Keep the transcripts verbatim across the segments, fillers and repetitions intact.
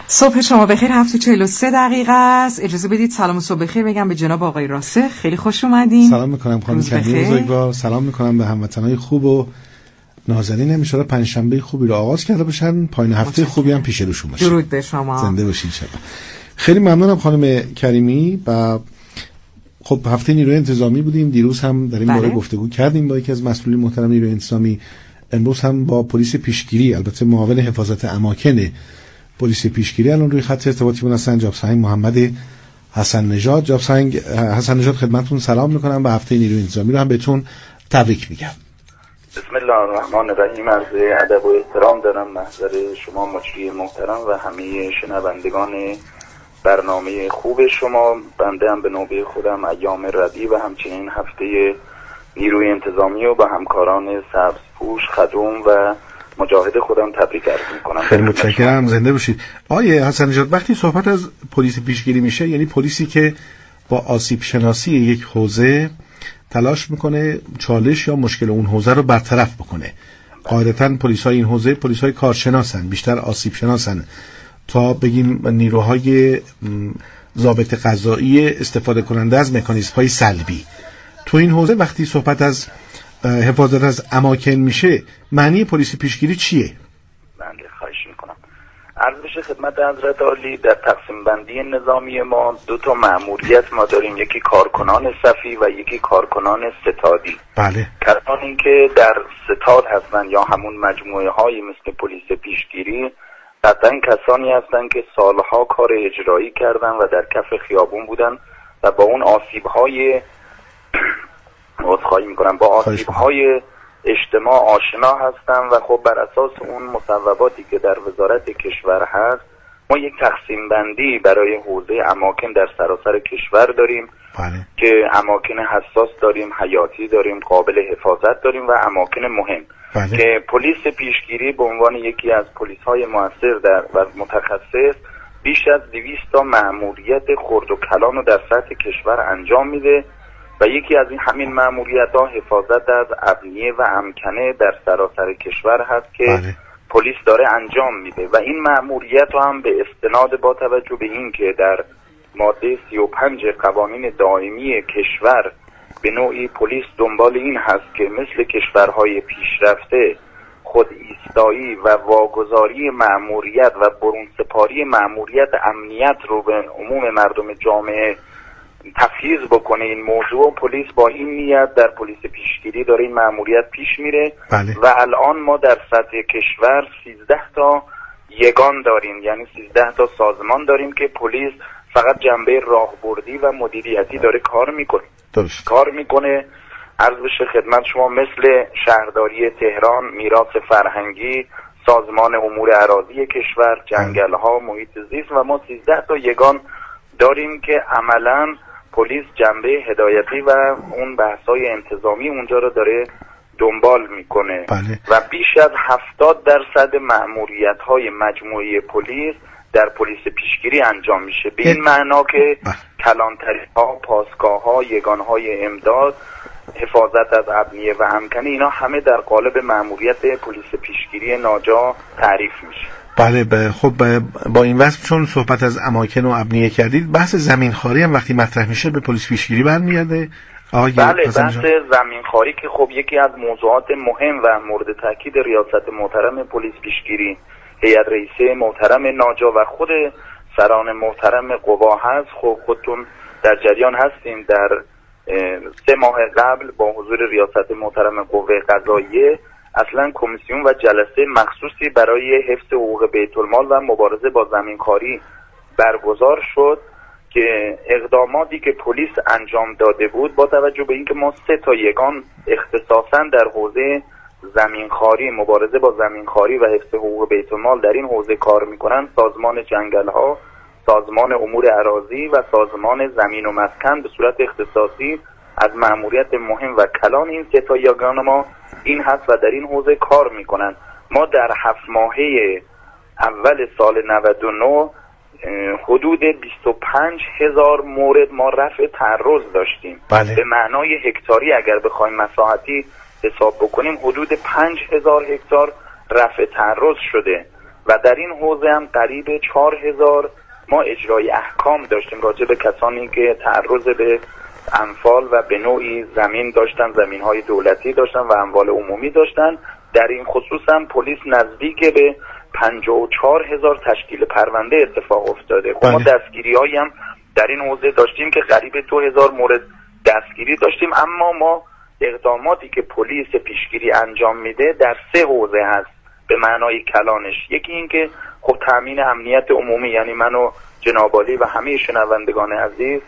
صبح شما بخیر. هفت و چهل و سه دقیقه است. اجازه بدید سلام و صبح بخیر بگم به جناب آقای راسخ. خیلی خوش اومدین. سلام میکنم خانم کریمی بزرگوار. سلام میکنم به هموطنای خوب و نازنین. ان شاءالله پنجشنبه خوبی رو آغاز کرده باشن، پایان هفته خوبی هم پیش روشون باشه. درود به شما. زنده باشین شما. خیلی ممنونم خانم کریمی. و خب هفته نیروی انتظامی بودیم، دیروز هم در این باره گفتگو کردیم با یکی از مسئولین محترم نیروی انتظامی. امروز هم با پلیس پیشگیری، البته معاون حفاظت اماکن پلیس پیشگیری الان روی خط ارتباطی هستن، جناب سنگ محمد حسن نژاد. جناب سنگ حسن نژاد خدمتتون سلام میکنم و هفته نیروی انتظامی رو هم بهتون تبریک میگم. بسم الله الرحمن الرحیم. عرض ادب و احترام دارم محضر شما مجری محترم و همه شنوندگان برنامه خوب شما. بنده هم به نوبه خودم ایام ردی و همچنین هفته نیروی انتظامی و با همکاران سبزپوش، خدوم و مجاهد خودم تبریک عرض میکنم. خیلی متشکرم، زنده باشید. آیه حسن نژاد، وقتی صحبت از پلیس پیشگیری میشه یعنی پلیسی که با آسیب شناسی یک حوزه تلاش میکنه چالش یا مشکل اون حوزه رو برطرف بکنه. قاعدتاً پلیسای این حوزه پلیسای کارشناسن، بیشتر آسیب شناسن تا بگیم نیروهای ضابط قضایی استفاده کننده از مکانیزم‌های سلبی. تو این حوزه وقتی صحبت از حفاظت از اماکن میشه، معنی پلیس پیشگیری چیه؟ بله، خواهش میکنم. عرض بشه خدمت حضرت عالی، در تقسیم بندی نظامی ما دو تا مأموریت ما داریم، یکی کارکنان صفی و یکی کارکنان ستادی. بله. کسانی که در ستاد هستن یا همون مجموعه های مثل پلیس پیشگیری، قطعا کسانی هستن که سالها کار اجرایی کردن و در کف خیابون بودن و با اون آسیب های عذرخواهی میکنم با آسیب های اجتماع آشنا هستن و خب بر اساس اون مصوباتی که در وزارت کشور هست ما یک تقسیم بندی برای حوزه اماکن در سراسر کشور داریم. بله. که اماکن حساس داریم، حیاتی داریم، قابل حفاظت داریم و اماکن مهم. بله. که پلیس پیشگیری به عنوان یکی از پلیس های مؤثر در و متخصص بیش از دویست تا مأموریت خرد و کلان رو در سطح کشور انجام میده و یکی از این همین مأموریت‌ها حفاظت از ابنیه و امکنه در سراسر کشور هست که بله. پلیس داره انجام میده و این مأموریت رو هم به استناد با توجه به این که در ماده سی و پنج قوانین دائمی کشور به نوعی پلیس دنبال این هست که مثل کشورهای پیشرفته خود ایستایی و واگذاری مأموریت و برون سپاری مأموریت امنیت رو به عموم مردم جامعه تفویض بکنه. این موضوع پلیس با این نیت در پلیس پیشگیری داره این مأموریت پیش میره. بله. و الان ما در سطح کشور سیزده تا یگان داریم، یعنی سیزده تا سازمان داریم که پلیس فقط جنبه راهبردی و مدیریتی داره کار میکنه. درست. کار میکنه. عرض بشه خدمت شما مثل شهرداری تهران، میراث فرهنگی، سازمان امور اراضی کشور، جنگل ها، محیط زیست و ما سیزده تا یگان داریم که عملاً پلیس جنبه هدایتی و اون بحث‌های انتظامی اونجا رو داره دنبال میکنه. بله. و بیش از هفتاد درصد مأموریت‌های مجموعی پلیس در پلیس پیشگیری انجام میشه، به این معنا که کلانتری‌ها، پاسگاه‌ها، یگان‌های امداد، حفاظت از ابنیه و امکنه، اینا همه در قالب مأموریت پلیس پیشگیری ناجا تعریف میشه. بله. ب... خب ب... با این وصف چون صحبت از اماکن و ابنیه کردید، بحث زمینخواری هم وقتی مطرح میشه به پلیس پیشگیری برمیگرده. بله، بحث زمینخواری که خب یکی از موضوعات مهم و مورد تاکید ریاست محترم پلیس پیشگیری، هیئت رئیسه محترم ناجا و خود سران محترم قوا هست. خب خودتون در جریان هستیم در سه ماه قبل با حضور ریاست محترم قوه قضاییه اصلا کمیسیون و جلسه مخصوصی برای حفظ حقوق بیت المال و مبارزه با زمینخواری برگزار شد که اقداماتی که پلیس انجام داده بود با توجه به اینکه ما سه تا یگان اختصاصا در حوزه زمینخواری، مبارزه با زمینخواری و حفظ حقوق بیت المال در این حوزه کار میکنن، سازمان جنگل ها، سازمان امور اراضی و سازمان زمین و مسکن به صورت اختصاصی از مأموریت مهم و کلان این سه تا یگان ما این هست و در این حوزه کار میکنن. ما در هفت ماهه اول سال نود و نه حدود بیست و پنج هزار مورد ما رفع تعرض داشتیم. بله. به معنای هکتاری اگر بخوایم مساحتی حساب بکنیم حدود پنج هزار هکتار رفع تعرض شده و در این حوزه هم قریب چهار هزار ما اجرای احکام داشتیم راجع به کسانی که تعرض به اموال و به نوعی زمین داشتن، زمین‌های دولتی داشتن و اموال عمومی داشتن. در این خصوص هم پلیس نزدیک به پنجاه و چهار هزار تشکیل پرونده اتفاق افتاده. خب ما دستگیری‌هایی هم در این حوزه داشتیم که قریب دو هزار مورد دستگیری داشتیم، اما ما اقداماتی که پلیس پیشگیری انجام میده در سه حوزه هست به معنای کلانش. یکی این که خب تامین امنیت عمومی، یعنی من و جناب عالی و همه شنوندگان عزیز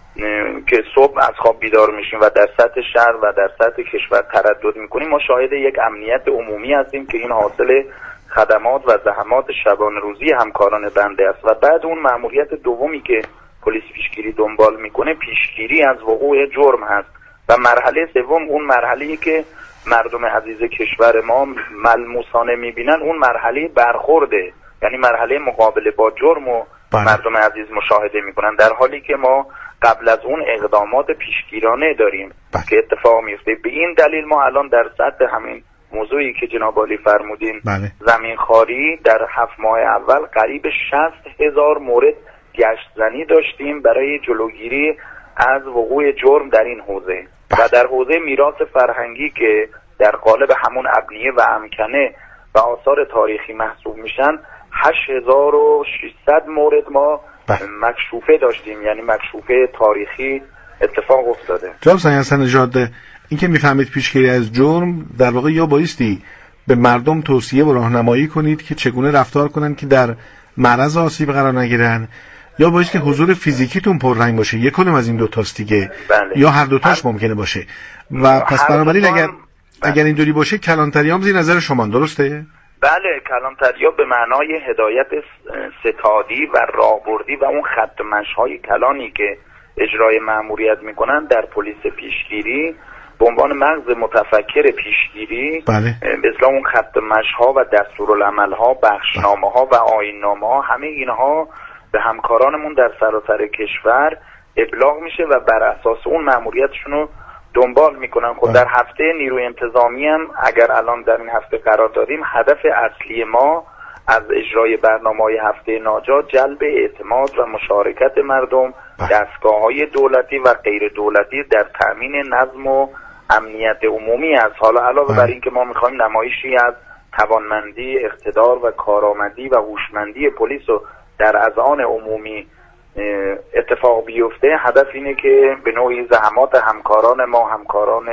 که صبح از خواب بیدار میشیم و در سطح شهر و در سطح کشور تردد میکنیم، ما شاهد یک امنیت عمومی هستیم که این حاصل خدمات و زحمات شبانه روزی همکاران بنده است. و بعد اون مأموریت دومی که پلیس پیشگیری دنبال میکنه پیشگیری از وقوع جرم هست و مرحله سوم اون مرحله‌ای که مردم عزیز کشور ما ملموسانه میبینن، اون مرحله برخورده، یعنی مرحله مقابله با جرم و بله. مردم عزیز مشاهده میکنن، در حالی که ما قبل از اون اقدامات پیشگیرانه داریم بله. که اتفاق میفته. به این دلیل ما الان در سطح همین موضوعی که جناب عالی فرمودین بله. زمین خواری در هفت ماه اول قریب شصت هزار مورد گشت زنی داشتیم برای جلوگیری از وقوع جرم در این حوزه بله. و در حوزه میراث فرهنگی که در قالب همون ابنیه و امکنه و آثار تاریخی محسوب میشن هشت هزار و ششصد مورد ما بله. مکشوفه داشتیم، یعنی مکشوفه تاریخی اتفاق افتاده. جناب سعید حسن نژاد، این که میفهمید پیشگیری از جرم در واقع یا بایستی به مردم توصیه و راهنمایی کنید که چگونه رفتار کنن که در معرض آسیب قرار نگیرن، یا باید که حضور فیزیکیتون پررنگ باشه، یک کدوم از این دو تاست دیگه بله. یا هر دوتاش ممکنه باشه و پس بنابراین اگر بله. اگر اینطوری باشه کلانتری هم زیر نظر شما، درسته؟ بله، کلانتری ها به معنای هدایت ستادی و راهبردی و اون خط مشی‌های کلانی که اجرای مأموریت میکنن در پلیس پیشگیری به عنوان مغز متفکر پیشگیری بله. به اصطلاح اون خط مشی‌ها و دستورالعمل‌ها، بخشنامه‌ها و آیین‌نامه‌ها، همه اینها به همکارانمون در سراسر کشور ابلاغ میشه و بر اساس اون مأموریتشون رو دنبال میکنن. خب در هفته نیروی انتظامی هم اگر الان در این هفته قرار داریم، هدف اصلی ما از اجرای برنامه‌های هفته ناجات جلب اعتماد و مشارکت مردم، دستگاه‌های دولتی و غیر دولتی در تأمین نظم و امنیت عمومی است. حالا علاوه بر این که ما میخوایم نمایشی از توانمندی، اقتدار و کارآمدی و هوشمندی پلیس رو در اذهان عمومی اتفاق بیفته، هدف اینه که به نوعی زحمات همکاران ما، همکاران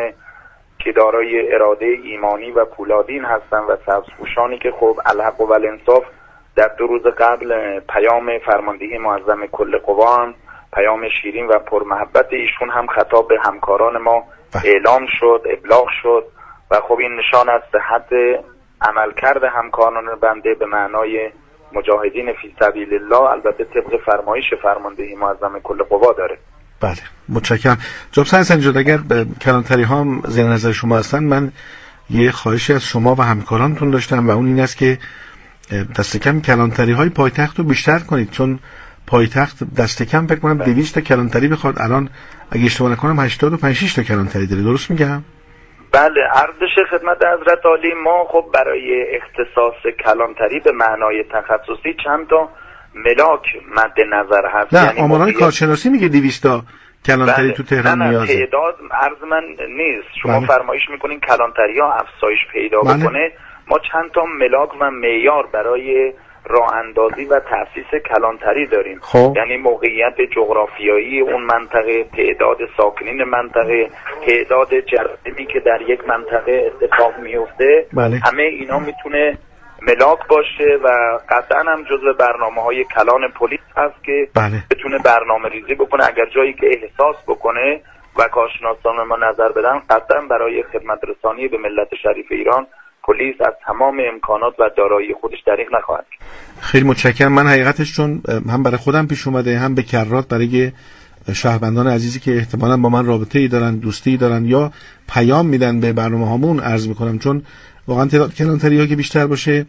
که دارای اراده ایمانی و پولادین هستن و سبزپوشانی که خب الحق و الانصاف در دو روز قبل پیام فرماندهی معظم کل قوا، پیام شیرین و پرمحبت ایشون هم خطاب به همکاران ما اعلام شد، ابلاغ شد و خب این نشان از صحت عملکرد همکاران بنده به معنای مجاهدین فی سبیل الله، البته طبق فرمایش فرماندهی معظم کل قوا داره. بله، متشکرم. جناب سعید نژاد، اگر کلانتری ها هم زیر نظر شما هستن، من یه خواهشی از شما و همکارانتون داشتم و اون این است که دست کم کلانتری های پایتخت رو بیشتر کنید، چون پایتخت دست کم فکر کنم دویست تا کلانتری بخواد. الان اگه اشتباه نکنم هشتاد و پنج شش تا کلانتری داره، درست میگم؟ بله، عرضش خدمت حضرت عالی، ما خب برای اختصاص کلانتری به معنای تخصصی چند تا ملاک مد نظر هست. نه، یعنی آمارای کارشناسی میگه دویست تا کلانتری بله. تو تهران نیازه. تعداد عرض من نیست. شما بله. فرمایش میکنین کلانتری ها افزایش پیدا بله. بکنه، ما چند تا ملاک و معیار برای راه اندازی و تأسیس کلانتری داریم. خب. یعنی موقعیت جغرافیایی اون منطقه، تعداد ساکنین منطقه، تعداد جرائمی که در یک منطقه اتفاق میفته بله. همه اینا میتونه ملاک باشه و قطعا هم جزو برنامه‌های کلان پلیس هست که بله. بتونه برنامه ریزی بکنه. اگر جایی که احساس بکنه و کارشناسان ما نظر بدن، قطعا برای خدمت رسانی به ملت شریف ایران پلیس از تمام امکانات و دارایی خودش دریغ نخواهد. خیلی متشکرم. من حقیقتش چون هم برای خودم پیش اومده، هم به کرات برای شهروندان عزیزی که احتمالاً با من رابطه ای دارن، دوستی دارن یا پیام میدن به برنامه‌هامون عرض میکنم، چون واقعا تعداد کلانتری‌ها که بیشتر باشه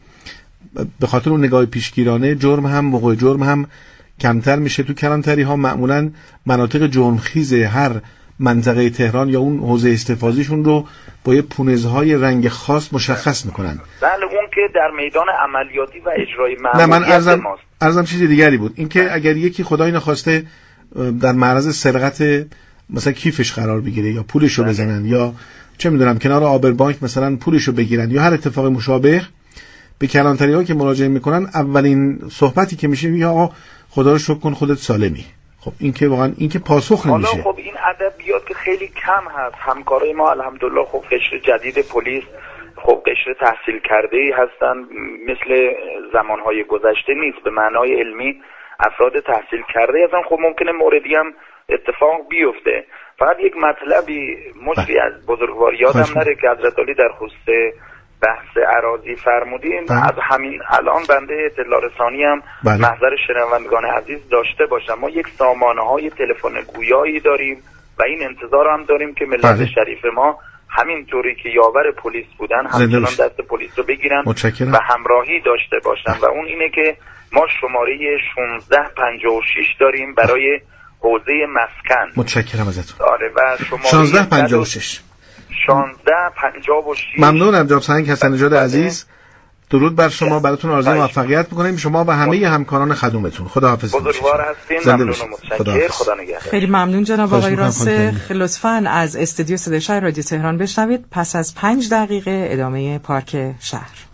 به خاطر اون نگاه پیشگیرانه، جرم هم موقع جرم هم کمتر میشه. تو کلانتری‌ها معمولاً مناطق جرمخیز هر منطقه تهران یا اون حوزه استفاضیشون رو با یه پونزهای رنگ خاص مشخص میکنن. بله اون که در میدان عملیاتی و اجرای نه من ارزم ماست. ارزم چیز دیگری بود. این که اگر یکی خدای نخواسته در معرض سرقت مثلا کیفش قرار بگیره یا پولشو بزنن یا چه میدونم کنار آبربانک مثلا پولشو بگیرن یا هر اتفاق مشابه، به کلانتری‌ها که مراجعه میکنن اولین صحبتی که میشه میگه آقا خدا رو شکر کن خودت سالمی. خب این که واقعا این که پاسخ نمیشه. حالا خب این ادبیات که خیلی کم هست. همکارای ما الحمدلله خب قشر جدید پلیس خب قشر تحصیل کرده ای هستن، مثل زمانهای گذشته نیست. به معنای علمی افراد تحصیل کرده هستن. خب ممکنه موردی هم اتفاق بیفته. فقط یک مطلبی مشری از بزرگوار یادم نره که حضرت علی در خصوص بحث اراضی فرمودین. بله. از همین الان بنده اطلاع رسانی هم بله. محضر شنوندگان عزیز داشته باشم. ما یک سامانه های تلفن گویایی داریم و این انتظار هم داریم که ملت بله. شریف ما همینطوری که یاور پلیس بودن همچنان دست پلیس رو بگیرن متشکرم. و همراهی داشته باشن و اون اینه که ما شماره شانزده پنجاه و شش داریم برای حوزه مسکن. متشکرم ازتون. آره و شماره شانزده پنجاه و شش شانزده پنجاه و شش. ممنونم جناب سنگ حسن نژاد عزیز. درود بر شما، براتون آرزوی موفقیت می‌کنیم، شما و همه همکاران خدومتون. خداحافظ. بزرگوار هستین. ممنون و متشکرم. خدا نگهدار. خیلی ممنون جناب آقای راسخ. لطفاً از استودیو صدای شهر رادیو تهران بشنوید. پس از پنج دقیقه ادامه پارک شهر.